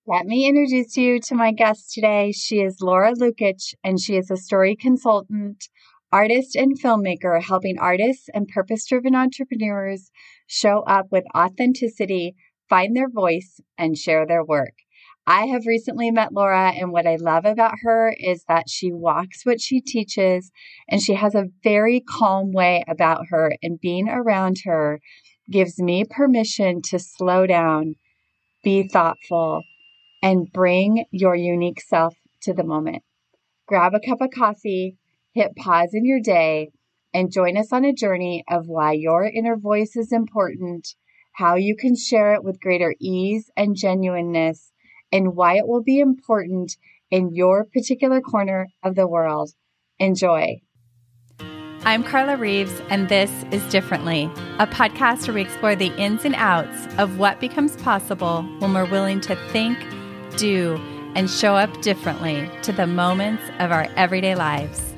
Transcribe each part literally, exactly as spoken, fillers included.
Let me introduce you to my guest today. She is Laura Lukic, and she is a story consultant, artist, and filmmaker, helping artists and purpose-driven entrepreneurs show up with authenticity, find their voice, and share their work. I have recently met Laura, and what I love about her is that she walks what she teaches, and she has a very calm way about her, and being around her gives me permission to slow down, be thoughtful, and bring your unique self to the moment. Grab a cup of coffee, hit pause in your day, and join us on a journey of why your inner voice is important, how you can share it with greater ease and genuineness, and why it will be important in your particular corner of the world. Enjoy. I'm Carla Reeves, and this is Differently, a podcast where we explore the ins and outs of what becomes possible when we're willing to think, do, and show up differently to the moments of our everyday lives.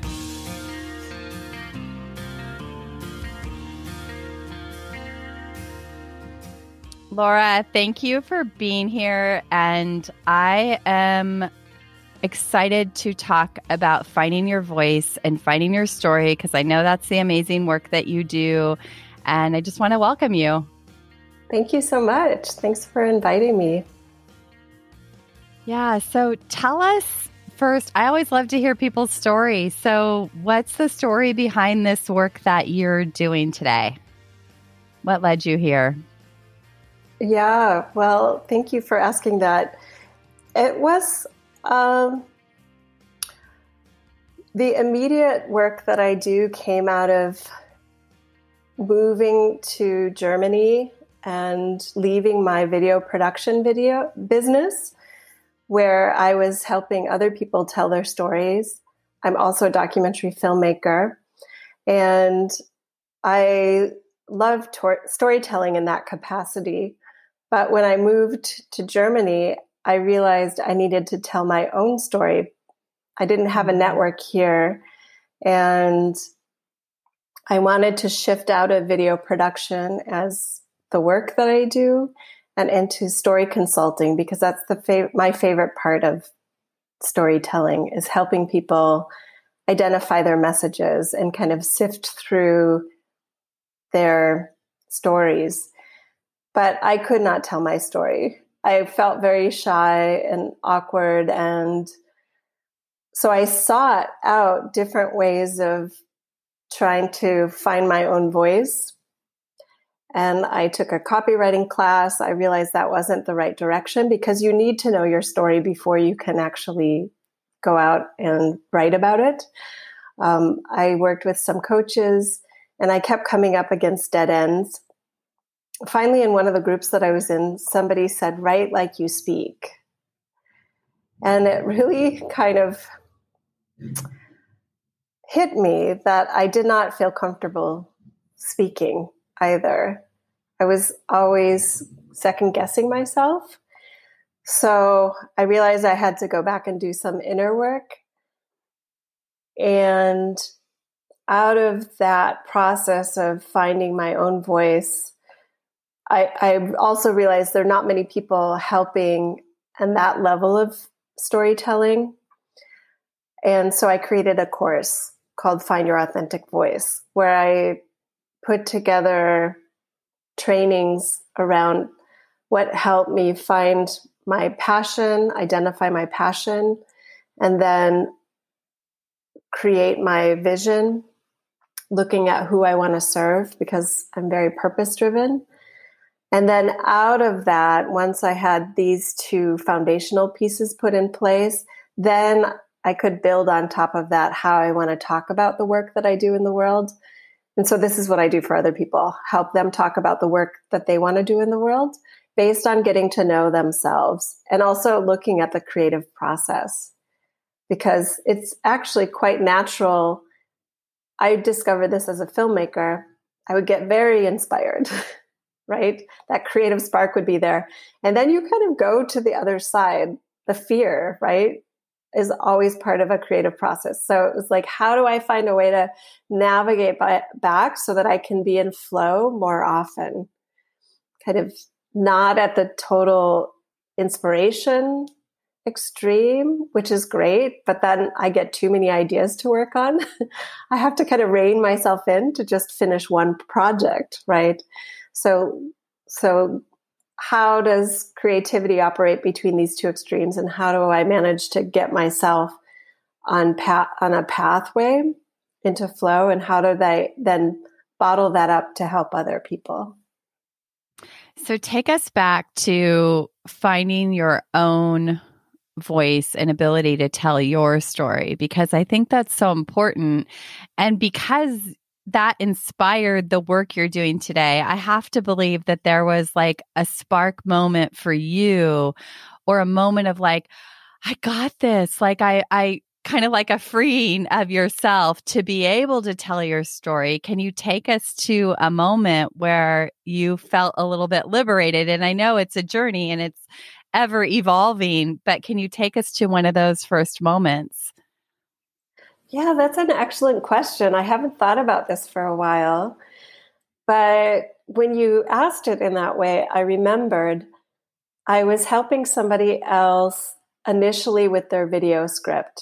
Laura, thank you for being here, and I am excited to talk about finding your voice and finding your story, because I know that's the amazing work that you do, and I just want to welcome you. Thank you so much. Thanks for inviting me. Yeah, so tell us first, I always love to hear people's stories. So what's the story behind this work that you're doing today? What led you here? Yeah, well, thank you for asking that. It was um, the immediate work that I do came out of moving to Germany and leaving my video production video business, where I was helping other people tell their stories. I'm also a documentary filmmaker, and I love tor- storytelling in that capacity. But when I moved to Germany, I realized I needed to tell my own story. I didn't have a network here, and I wanted to shift out of video production as the work that I do and into story consulting, because that's the fav- my favorite part of storytelling, is helping people identify their messages and kind of sift through their stories. But I could not tell my story. I felt very shy and awkward. And so I sought out different ways of trying to find my own voice. And I took a copywriting class. I realized that wasn't the right direction, because you need to know your story before you can actually go out and write about it. Um, I worked with some coaches, and I kept coming up against dead ends. Finally, in one of the groups that I was in, somebody said, "Write like you speak." And it really kind of hit me that I did not feel comfortable speaking either. I was always second guessing myself. So I realized I had to go back and do some inner work. And out of that process of finding my own voice, I, I also realized there are not many people helping in that level of storytelling. And so I created a course called Find Your Authentic Voice, where I put together trainings around what helped me find my passion, identify my passion, and then create my vision, looking at who I want to serve, because I'm very purpose-driven. And then out of that, once I had these two foundational pieces put in place, then I could build on top of that how I want to talk about the work that I do in the world. And so this is what I do for other people, help them talk about the work that they want to do in the world based on getting to know themselves, and also looking at the creative process, because it's actually quite natural. I discovered this as a filmmaker. I would get very inspired, right? That creative spark would be there. And then you kind of go to the other side. The fear, right, is always part of a creative process. So it was like, how do I find a way to navigate by, back so that I can be in flow more often? Kind of not at the total inspiration extreme, which is great, but then I get too many ideas to work on. I have to kind of rein myself in to just finish one project, right? So, so how does creativity operate between these two extremes, and how do I manage to get myself on path, on a pathway into flow, and how do they then bottle that up to help other people? So take us back to finding your own voice and ability to tell your story, because I think that's so important. And because that inspired the work you're doing today, I have to believe that there was like a spark moment for you, or a moment of like, I got this. Like I, I kind of like a freeing of yourself to be able to tell your story. Can you take us to a moment where you felt a little bit liberated? And I know it's a journey and it's ever evolving, but can you take us to one of those first moments? Yeah, that's an excellent question. I haven't thought about this for a while, but when you asked it in that way, I remembered I was helping somebody else initially with their video script,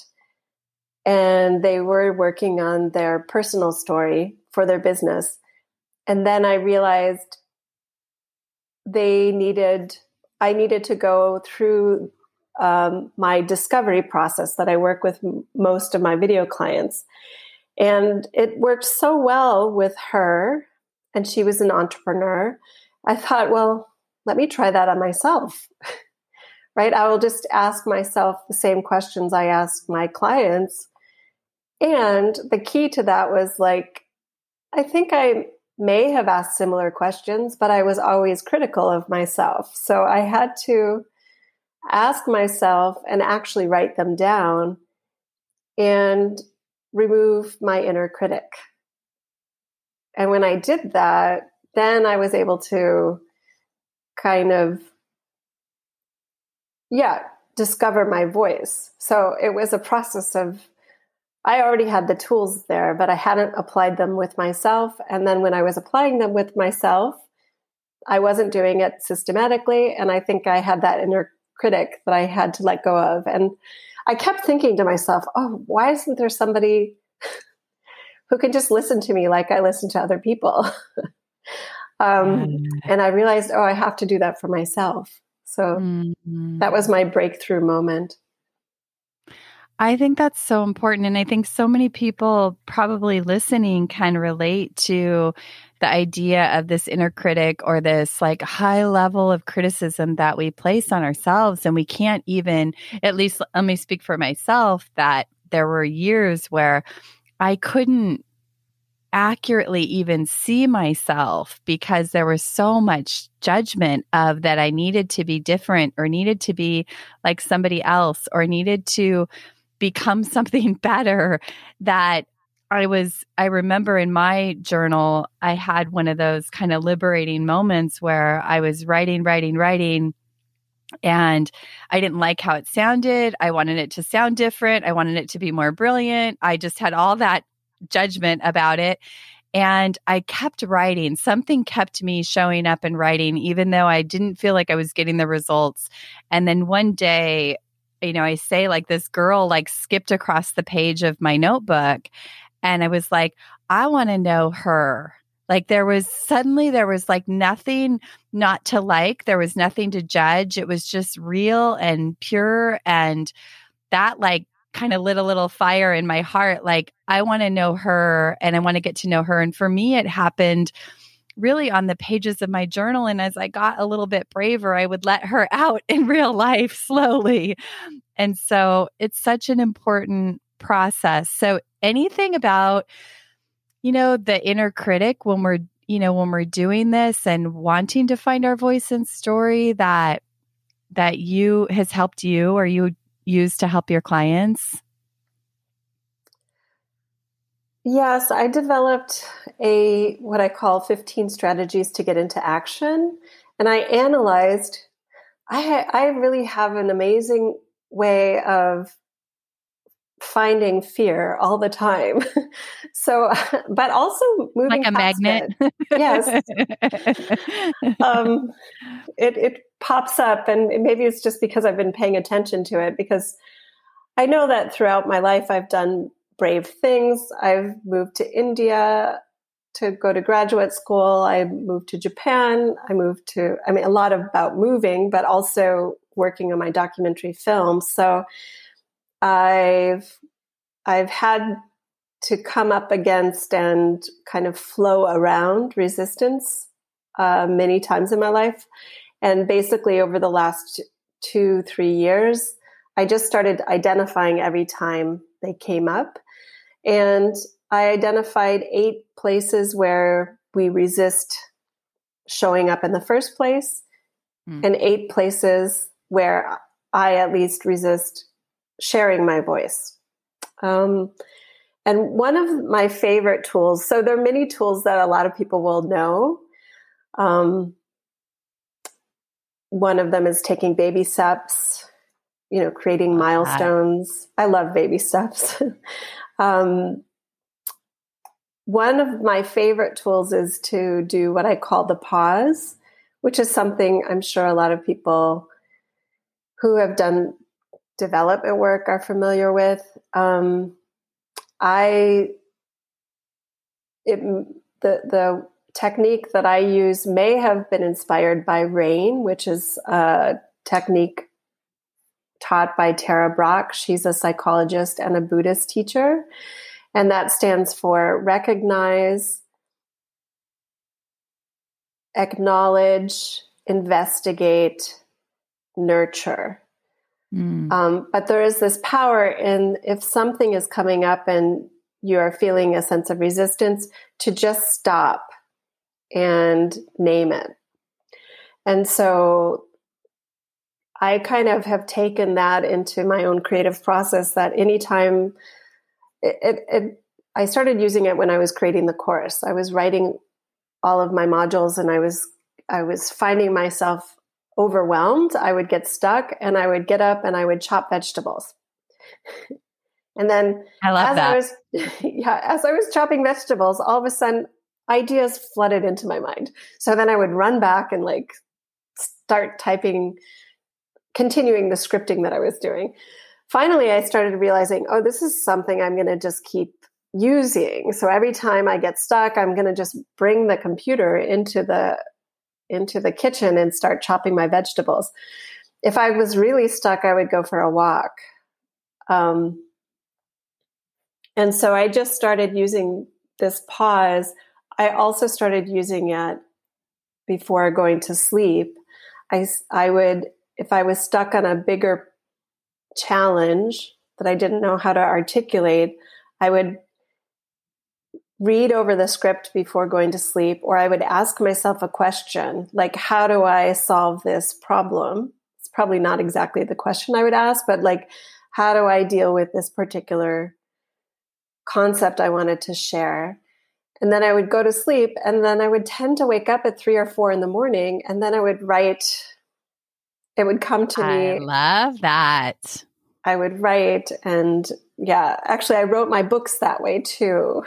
and they were working on their personal story for their business. And then I realized they needed I needed to go through um, my discovery process that I work with m- most of my video clients. And it worked so well with her, and she was an entrepreneur. I thought, well, let me try that on myself, right? I will just ask myself the same questions I ask my clients. And the key to that was like, I think I may have asked similar questions, but I was always critical of myself. So I had to ask myself and actually write them down and remove my inner critic. And when I did that, then I was able to kind of, yeah, discover my voice. So it was a process of, I already had the tools there, but I hadn't applied them with myself. And then when I was applying them with myself, I wasn't doing it systematically. And I think I had that inner critic that I had to let go of. And I kept thinking to myself, oh, why isn't there somebody who can just listen to me like I listen to other people? um, mm. And I realized, oh, I have to do that for myself. So mm-hmm. that was my breakthrough moment. I think that's so important. And I think so many people probably listening can relate to the idea of this inner critic, or this like high level of criticism that we place on ourselves. And we can't even, at least let me speak for myself, that there were years where I couldn't accurately even see myself because there was so much judgment of that I needed to be different, or needed to be like somebody else, or needed to become something better, that I was, I remember in my journal, I had one of those kind of liberating moments where I was writing, writing, writing, and I didn't like how it sounded. I wanted it to sound different. I wanted it to be more brilliant. I just had all that judgment about it. And I kept writing. Something kept me showing up and writing, even though I didn't feel like I was getting the results. And then one day, you know, I say like this girl like skipped across the page of my notebook, and I was like, I want to know her. Like there was suddenly there was like nothing not to like. There was nothing to judge. It was just real and pure. And that like kind of lit a little fire in my heart. Like I want to know her, and I want to get to know her. And for me, it happened really on the pages of my journal. And as I got a little bit braver, I would let her out in real life slowly. And so it's such an important process. So anything about, you know, the inner critic when we're, you know, when we're doing this and wanting to find our voice and story that, that you has helped you, or you use to help your clients? Yes, I developed a what I call fifteen strategies to get into action. And I analyzed, I, I really have an amazing way of finding fear all the time. So, but also moving like a past magnet. it. Yes. um, it, it pops up, and maybe it's just because I've been paying attention to it, because I know that throughout my life, I've done brave things. I've moved to India to go to graduate school. I moved to Japan. I moved to, I mean, a lot about moving, but also working on my documentary film. So I've, I've had to come up against and kind of flow around resistance uh, many times in my life. And basically over the last two, three years, I just started identifying every time they came up. And I identified eight places where we resist showing up in the first place, mm. and eight places where I at least resist sharing my voice. Um, and one of my favorite tools, so there are many tools that a lot of people will know. Um, one of them is taking baby steps, you know, creating love milestones. That. I love baby steps. um, one of my favorite tools is to do what I call the pause, which is something I'm sure a lot of people who have done development work are familiar with. Um, I, it, the, the technique that I use may have been inspired by RAIN, which is a technique taught by Tara Brach. She's a psychologist and a Buddhist teacher. And that stands for recognize, acknowledge, investigate, nurture. Mm. Um, but there is this power in, if something is coming up and you are feeling a sense of resistance, to just stop and name it. And so I kind of have taken that into my own creative process, that anytime it, it, it, I started using it when I was creating the course. I was writing all of my modules and I was, I was finding myself overwhelmed. I would get stuck and I would get up and I would chop vegetables. And then I love as that. I was, yeah, as I was chopping vegetables, all of a sudden ideas flooded into my mind. So then I would run back and like start typing, continuing the scripting that I was doing. Finally, I started realizing, oh, this is something I'm going to just keep using. So every time I get stuck, I'm going to just bring the computer into the into the kitchen and start chopping my vegetables. If I was really stuck, I would go for a walk. Um, and so I just started using this pause. I also started using it before going to sleep. I, I would, if I was stuck on a bigger challenge that I didn't know how to articulate, I would read over the script before going to sleep, or I would ask myself a question, like, how do I solve this problem? It's probably not exactly the question I would ask, but like, how do I deal with this particular concept I wanted to share? And then I would go to sleep, and then I would tend to wake up at three or four in the morning, and then I would write. It would come to me. I love that. I would write, and yeah, actually I wrote my books that way too.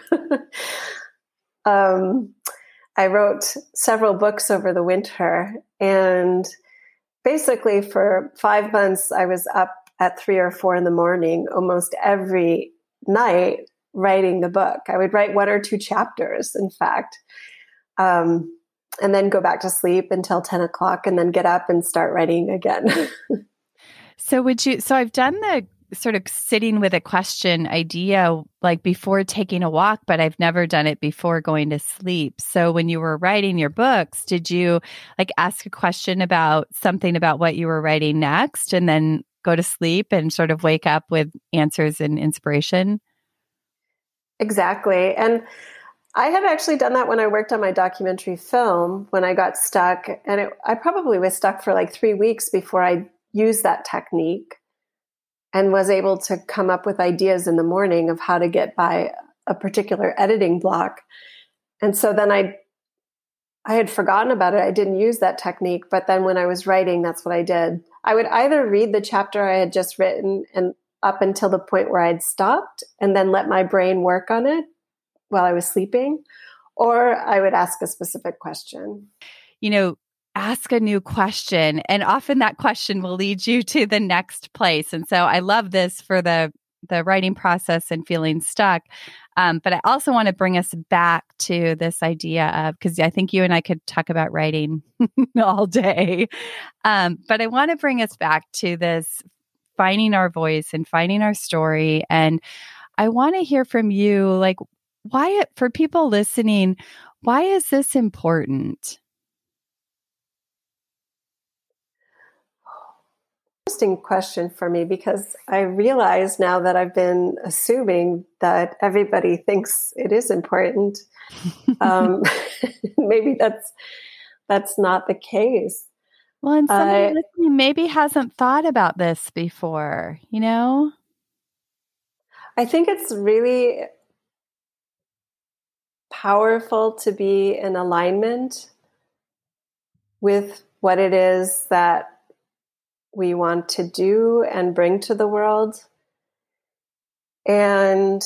um, I wrote several books over the winter, and basically for five months I was up at three or four in the morning almost every night writing the book. I would write one or two chapters, in fact, um, and then go back to sleep until ten o'clock and then get up and start writing again. So would you, so I've done the sort of sitting with a question idea, like before taking a walk, but I've never done it before going to sleep. So when you were writing your books, did you like ask a question about something about what you were writing next and then go to sleep and sort of wake up with answers and inspiration? Exactly. And I had actually done that when I worked on my documentary film, when I got stuck, and it, I probably was stuck for like three weeks before I used that technique and was able to come up with ideas in the morning of how to get by a particular editing block. And so then I, I had forgotten about it. I didn't use that technique, but then when I was writing, that's what I did. I would either read the chapter I had just written and up until the point where I'd stopped and then let my brain work on it while I was sleeping, or I would ask a specific question. You know, ask a new question, and often that question will lead you to the next place. And so I love this for the the writing process and feeling stuck. Um, but I also want to bring us back to this idea of, because I think you and I could talk about writing all day. Um, but I want to bring us back to this finding our voice and finding our story. And I want to hear from you, like, why, for people listening, why is this important? Interesting question for me, because I realize now that I've been assuming that everybody thinks it is important. um, maybe that's that's not the case. Well, and somebody uh, listening maybe hasn't thought about this before, you know? I think it's really powerful to be in alignment with what it is that we want to do and bring to the world. And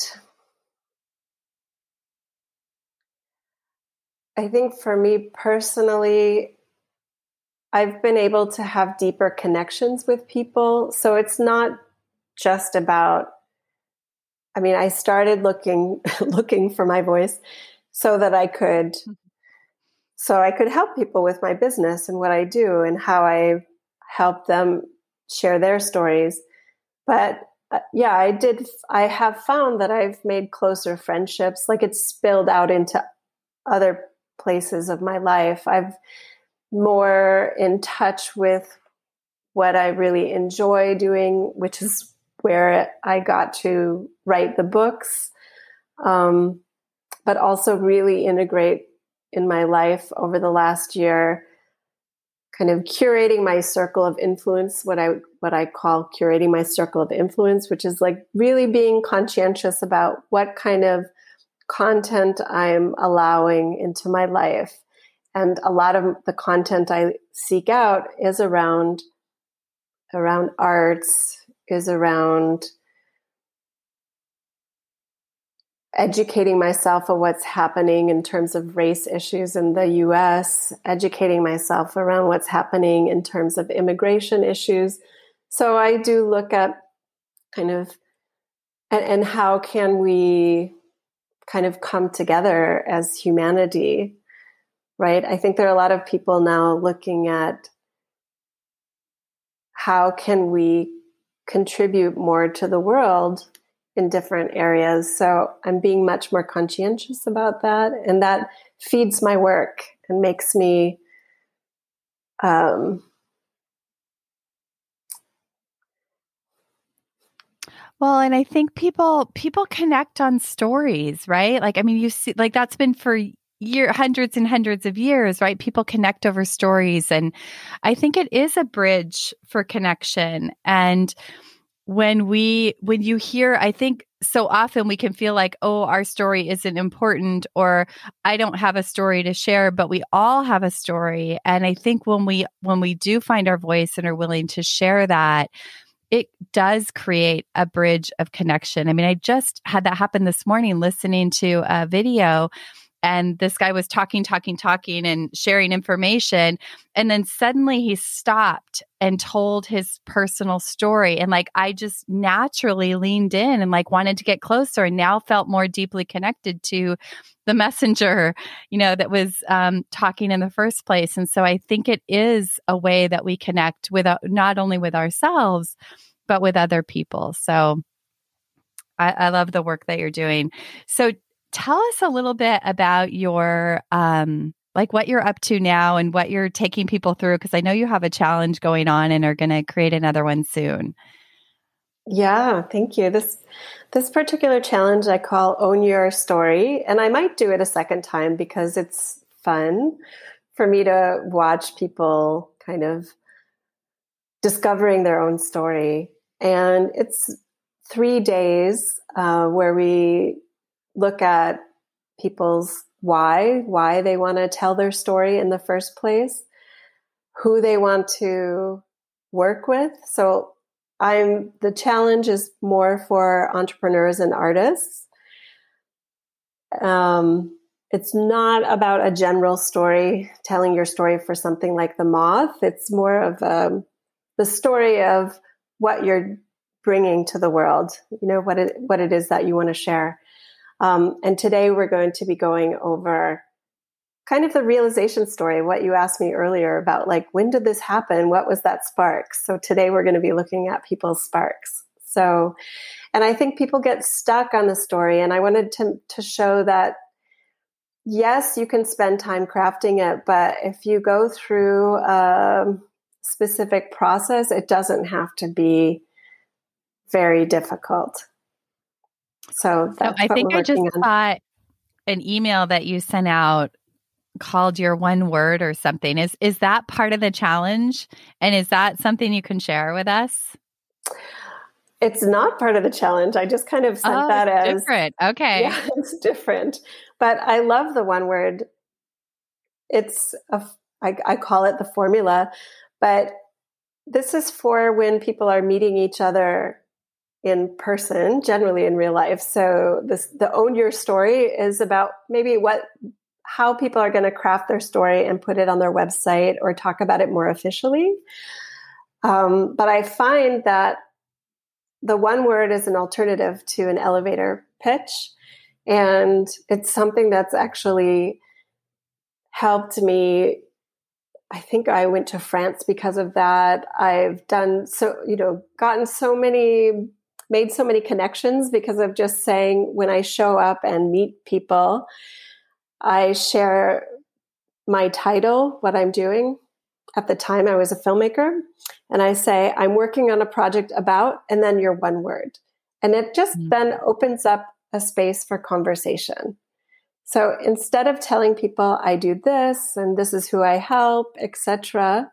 I think for me personally, I've been able to have deeper connections with people. So it's not just about, I mean, I started looking looking for my voice so that I could so I could help people with my business and what I do and how I help them share their stories. But uh, yeah, I did. I have found that I've made closer friendships. Like, it's spilled out into other places of my life. I've more in touch with what I really enjoy doing, which is where I got to write the books, um, but also really integrate in my life over the last year, kind of curating my circle of influence, what I what I call curating my circle of influence, which is like really being conscientious about what kind of content I'm allowing into my life. And a lot of the content I seek out is around around arts, is around educating myself on what's happening in terms of race issues in the U S, educating myself around what's happening in terms of immigration issues. So I do look at kind of, and, and how can we kind of come together as humanity, right? I think there are a lot of people now looking at how can we contribute more to the world in different areas. So I'm being much more conscientious about that. And that feeds my work and makes me um, well, and I think people people connect on stories, right? Like, I mean, you see, like that's been for year hundreds and hundreds of years, right? People connect over stories. And I think it is a bridge for connection. And when we, when you hear, I think so often we can feel like, oh, our story isn't important, or I don't have a story to share, but we all have a story. And I think when we, when we do find our voice and are willing to share that, it does create a bridge of connection. I mean, I just had that happen this morning listening to a video. And this guy was talking, talking, talking and sharing information. And then suddenly he stopped and told his personal story. And like, I just naturally leaned in and like wanted to get closer, and now felt more deeply connected to the messenger, you know, that was um, talking in the first place. And so I think it is a way that we connect with, uh, not only with ourselves, but with other people. So I, I love the work that you're doing. So tell us a little bit about your, um, like what you're up to now and what you're taking people through, because I know you have a challenge going on and are going to create another one soon. Yeah, thank you. This this particular challenge I call Own Your Story, and I might do it a second time because it's fun for me to watch people kind of discovering their own story. And it's three days uh, where we look at people's why, why they want to tell their story in the first place, who they want to work with. So I'm the challenge is more for entrepreneurs and artists. Um, it's not about a general story, telling your story for something like The Moth. It's more of um, the story of what you're bringing to the world, you know, what it, what it is that you want to share. Um, and today we're going to be going over kind of the realization story, what you asked me earlier about, like, when did this happen? What was that spark? So today we're going to be looking at people's sparks. So, and I think people get stuck on the story. And I wanted to, to show that, yes, you can spend time crafting it, but if you go through a specific process, it doesn't have to be very difficult. So that's so I what think we're I just working on. saw an email that you sent out called your one word or something. Is is that part of the challenge? And is that something you can share with us? It's not part of the challenge. I just kind of sent oh, that as different. Okay. Yeah, it's different. But I love the one word. It's a, I, I call it the formula, but this is for when people are meeting each other in person, generally in real life. So this, the Own Your Story is about maybe what, how people are going to craft their story and put it on their website or talk about it more officially. Um, but I find that the one word is an alternative to an elevator pitch. And it's something that's actually helped me. I think I went to France because of that. I've done so, you know, gotten so many, made so many connections because of just saying, when I show up and meet people, I share my title, what I'm doing. At the time, I was a filmmaker. And I say, I'm working on a project about, and then your one word. And it just mm-hmm. then opens up a space for conversation. So instead of telling people I do this and this is who I help, et cetera,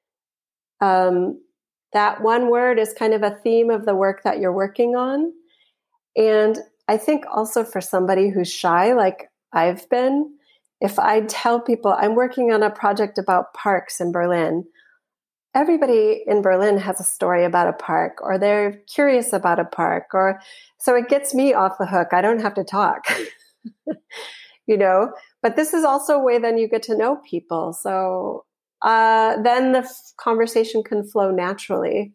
um, that one word is kind of a theme of the work that you're working on. And I think also for somebody who's shy, like I've been, if I tell people I'm working on a project about parks in Berlin, everybody in Berlin has a story about a park, or they're curious about a park, or so it gets me off the hook. I don't have to talk, you know, but this is also a way then you get to know people. So uh, then the f- conversation can flow naturally.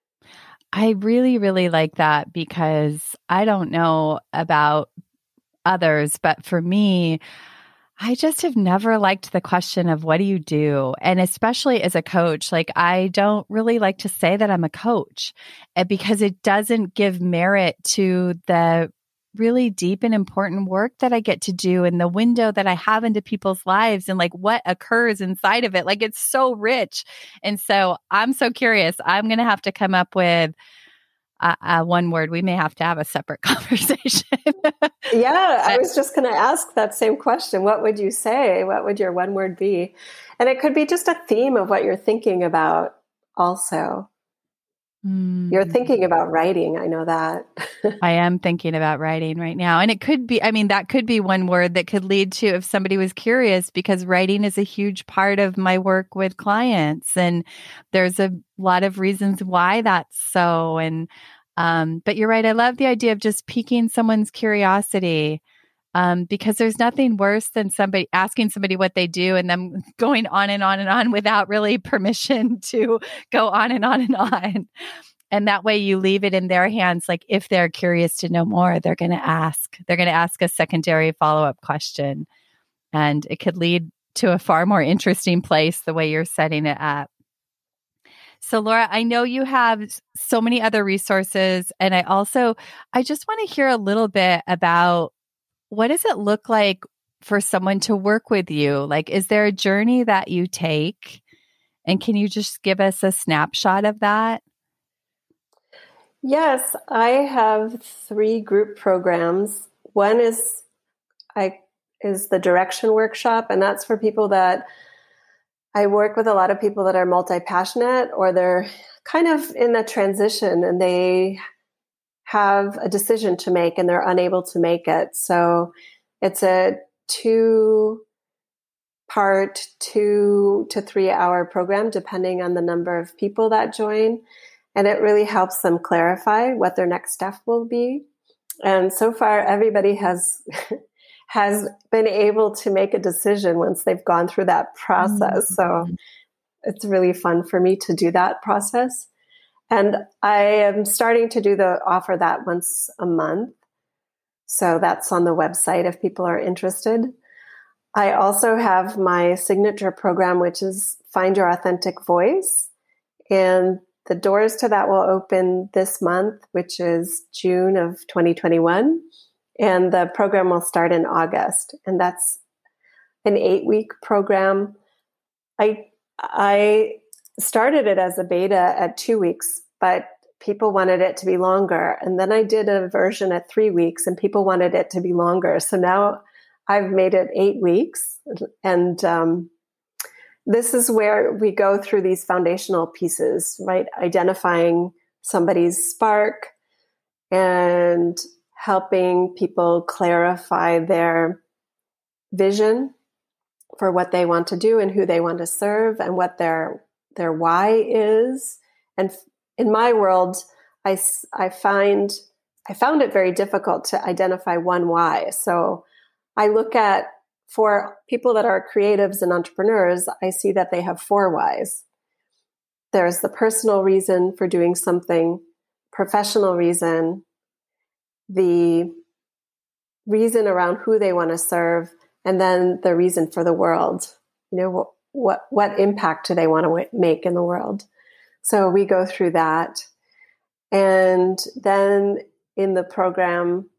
I really, really like that because I don't know about others, but for me, I just have never liked the question of what do you do? And especially as a coach, like I don't really like to say that I'm a coach because it doesn't give merit to the really deep and important work that I get to do and the window that I have into people's lives and like what occurs inside of it. Like it's so rich. And so I'm so curious. I'm going to have to come up with Uh, uh, one word. We may have to have a separate conversation. Yeah, I was just going to ask that same question. What would you say? What would your one word be? And it could be just a theme of what you're thinking about also. Mm. You're thinking about writing. I know that. I am thinking about writing right now. And it could be, I mean, that could be one word that could lead to if somebody was curious, because writing is a huge part of my work with clients. And there's a lot of reasons why that's so. And, um, but you're right. I love the idea of just piquing someone's curiosity. Um, because there's nothing worse than somebody asking somebody what they do and them going on and on and on without really permission to go on and on and on. And that way you leave it in their hands. Like if they're curious to know more, they're going to ask. They're going to ask a secondary follow-up question. And it could lead to a far more interesting place the way you're setting it up. So Laura, I know you have so many other resources. And I also, I just want to hear a little bit about what does it look like for someone to work with you? Like, is there a journey that you take? And can you just give us a snapshot of that? Yes, I have three group programs. One is I is the Direction Workshop, and that's for people that I work with a lot of people that are multi-passionate, or they're kind of in the transition and they have a decision to make and they're unable to make it. So it's a two part, two to three hour program, depending on the number of people that join. And it really helps them clarify what their next step will be. And so far, everybody has has been able to make a decision once they've gone through that process. Mm-hmm. So it's really fun for me to do that process. And I am starting to do the offer that once a month. So that's on the website if people are interested. I also have my signature program, which is Find Your Authentic Voice. And the doors to that will open this month, which is June of twenty twenty-one. And the program will start in August. And that's an eight-week program. I I started it as a beta at two weeks, but people wanted it to be longer. And then I did a version at three weeks, and people wanted it to be longer. So now I've made it eight weeks. And um, this is where we go through these foundational pieces, right? Identifying somebody's spark and helping people clarify their vision for what they want to do and who they want to serve and what their their why is. And in my world, I, I find I found it very difficult to identify one why. So I look at, for people that are creatives and entrepreneurs, I see that they have four whys. There's the personal reason for doing something, professional reason, the reason around who they want to serve, and then the reason for the world. You know, what what, what impact do they want to make in the world? So we go through that. And then in the program,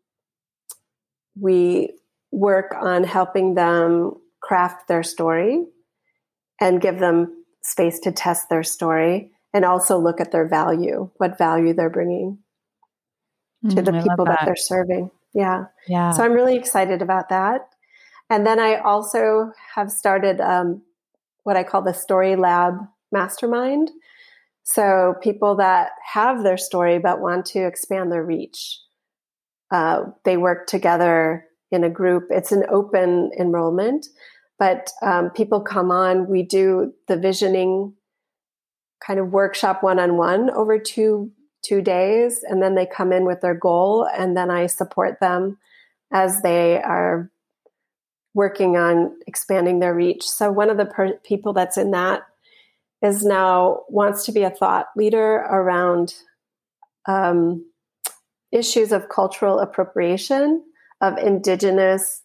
we work on helping them craft their story and give them space to test their story, and also look at their value, what value they're bringing to mm, the I people that. that they're serving. Yeah. Yeah. So I'm really excited about that. And then I also have started um, what I call the Story Lab Mastermind. So people that have their story but want to expand their reach, uh, they work together in a group. It's an open enrollment, but um, people come on. We do the visioning kind of workshop one-on-one over two two days, and then they come in with their goal, and then I support them as they are working on expanding their reach. So one of the per- people that's in that is now wants to be a thought leader around um, issues of cultural appropriation of indigenous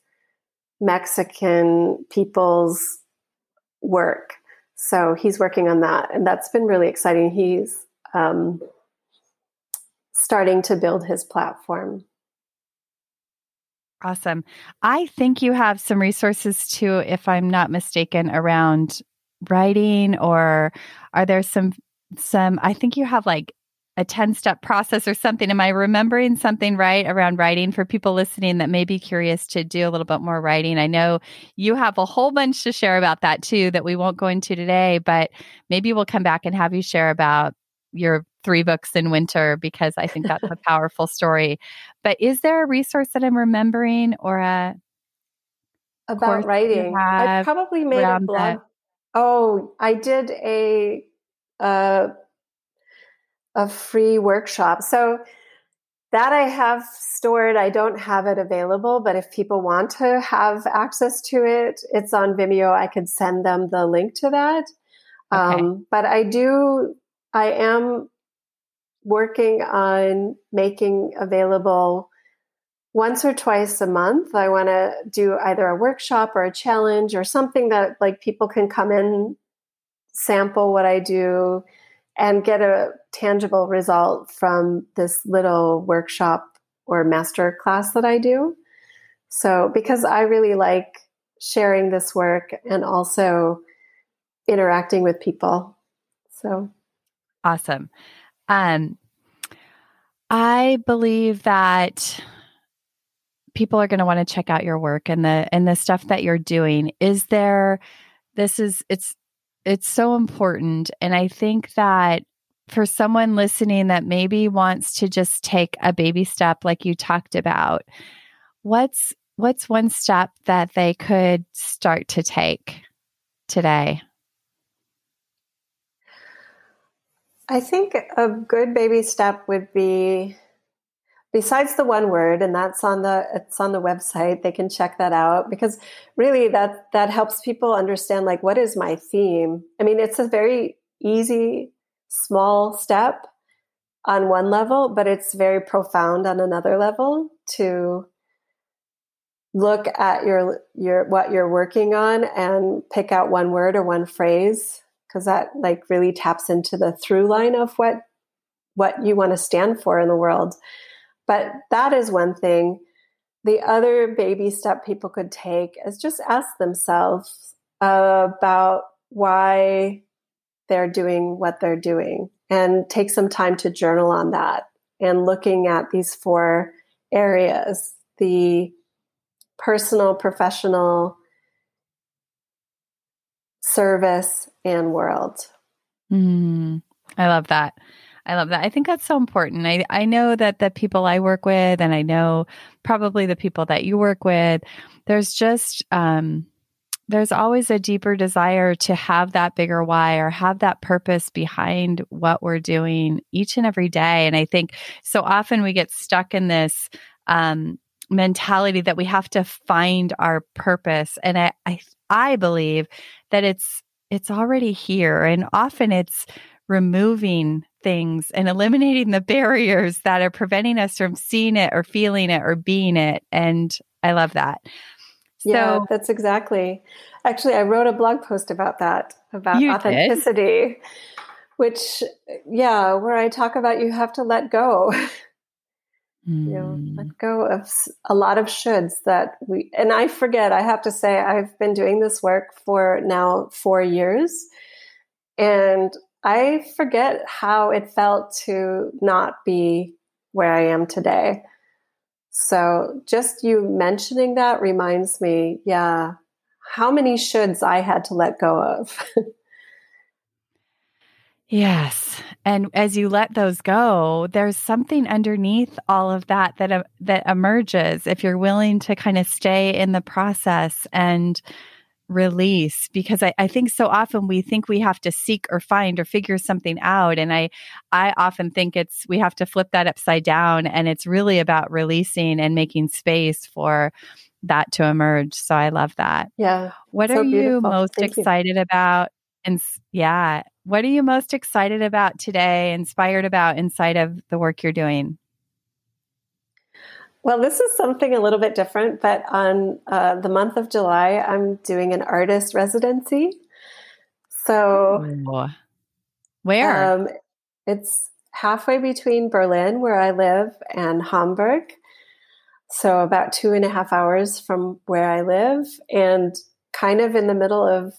Mexican people's work. So he's working on that, and that's been really exciting. He's um, starting to build his platform. Awesome. I think you have some resources too, if I'm not mistaken, around writing, or are there some, some, I think you have like a ten-step process or something. Am I remembering something right around writing for people listening that may be curious to do a little bit more writing? I know you have a whole bunch to share about that too that we won't go into today, but maybe we'll come back and have you share about your three books in winter, because I think that's a powerful story. But is there a resource that I'm remembering, or a about writing? I probably made a blog. That? Oh, I did a uh, a free workshop. So that I have stored. I don't have it available, but if people want to have access to it, it's on Vimeo. I could send them the link to that. Okay. Um, but I do, I am working on making available once or twice a month. I want to do either a workshop or a challenge or something that like people can come in, sample what I do, and get a tangible result from this little workshop or master class that I do. So because I really like sharing this work and also interacting with people. So awesome. Um, I believe that people are going to want to check out your work and the and the stuff that you're doing. Is there? This is it's it's so important, and I think that for someone listening that maybe wants to just take a baby step, like you talked about, what's what's one step that they could start to take today? I think a good baby step would be, besides the one word, and that's on the it's on the website. They can check that out, because really that that helps people understand, like, what is my theme? I mean, it's a very easy, small step on one level, but it's very profound on another level to look at your your what you're working on and pick out one word or one phrase, because that like really taps into the through line of what what you want to stand for in the world. But that is one thing. The other baby step people could take is just ask themselves uh, about why they're doing what they're doing, and take some time to journal on that, and looking at these four areas: the personal, professional, service, and world. Mm, I love that. I love that. I think that's so important. I, I know that the people I work with, and I know probably the people that you work with, there's just, um, there's always a deeper desire to have that bigger why, or have that purpose behind what we're doing each and every day. And I think so often we get stuck in this, um, mentality that we have to find our purpose. And I, I, I believe that it's, it's already here. And often it's removing things and eliminating the barriers that are preventing us from seeing it or feeling it or being it. And I love that. Yeah, So, that's exactly. Actually, I wrote a blog post about that, about you authenticity, did? which, yeah, where I talk about you have to let go. Mm. You know, let go of a lot of shoulds that we, and I forget, I have to say, I've been doing this work for now four years, and I forget how it felt to not be where I am today. So just you mentioning that reminds me, yeah, how many shoulds I had to let go of. Yes. And as you let those go, there's something underneath all of that that uh, that emerges if you're willing to kind of stay in the process and release. Because I, I think so often we think we have to seek or find or figure something out. And I I often think it's we have to flip that upside down, and it's really about releasing and making space for that to emerge. So I love that. Yeah. What So are you beautiful. most Thank you. excited about? And s- yeah, what are you most excited about today, inspired about inside of the work you're doing? Well, this is something a little bit different, but on uh, the month of July, I'm doing an artist residency. So Ooh. Where? um, it's halfway between Berlin, where I live, and Hamburg. So about two and a half hours from where I live, and kind of in the middle of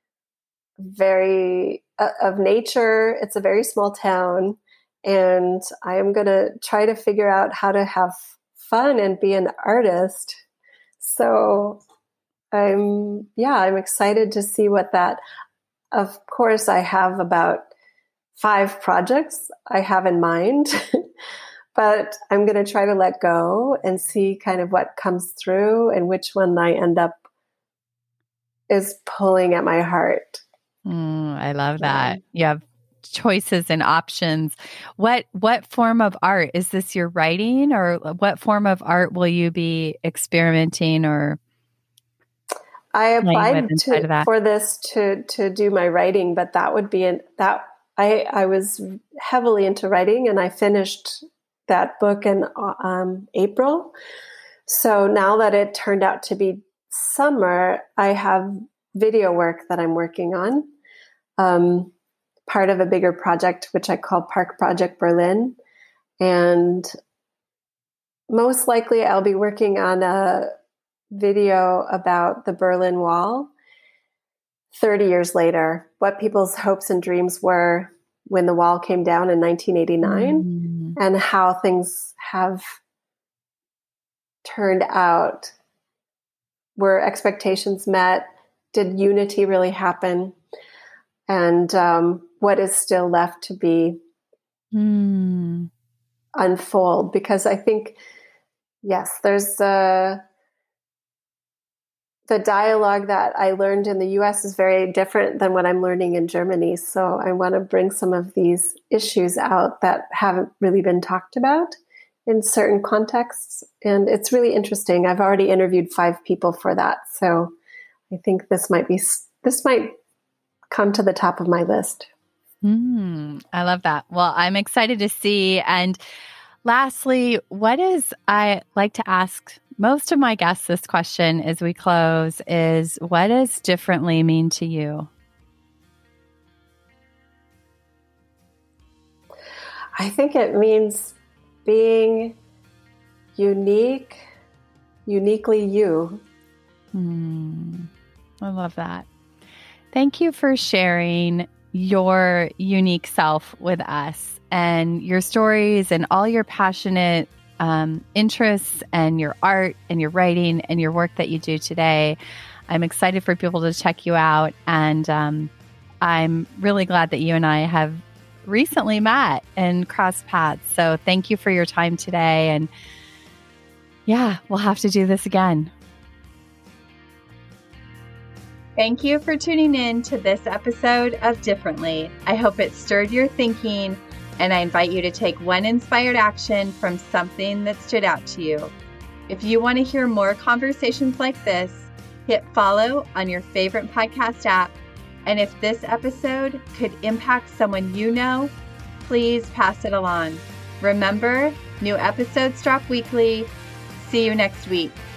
very uh, of nature. It's a very small town, and I am going to try to figure out how to have fun and be an artist. So I'm, yeah, I'm excited to see what that, of course, I have about five projects I have in mind, but I'm going to try to let go and see kind of what comes through and which one I end up is pulling at my heart. Mm, I love Yeah. that. You have choices and options. What what form of art is this? Your writing, or what form of art will you be experimenting or I playing with applied inside to of that? for this to to do my writing, but that would be an that I I was heavily into writing, and I finished that book in um, April. So now that it turned out to be summer, I have video work that I'm working on, um, part of a bigger project which I call Park Project Berlin, and most likely I'll be working on a video about the Berlin Wall thirty years later, what people's hopes and dreams were when the wall came down in nineteen eighty-nine, Mm. and how things have turned out. Were expectations met? Did unity really happen? And um, what is still left to be Mm. unfold? Because I think, yes, there's a the dialogue that I learned in the U S is very different than what I'm learning in Germany. So I want to bring some of these issues out that haven't really been talked about in certain contexts. And it's really interesting. I've already interviewed five people for that. So I think this might be, this might come to the top of my list. Mm, I love that. Well, I'm excited to see. And lastly, what is, I like to ask most of my guests this question as we close is, what does differently mean to you? I think it means being unique, uniquely you. Mm, I love that. Thank you for sharing your unique self with us and your stories and all your passionate um, interests and your art and your writing and your work that you do today. I'm excited for people to check you out. And um, I'm really glad that you and I have recently met and crossed paths. So thank you for your time today. And yeah, we'll have to do this again. Thank you for tuning in to this episode of Differently. I hope it stirred your thinking, and I invite you to take one inspired action from something that stood out to you. If you want to hear more conversations like this, hit follow on your favorite podcast app. And if this episode could impact someone you know, please pass it along. Remember, new episodes drop weekly. See you next week.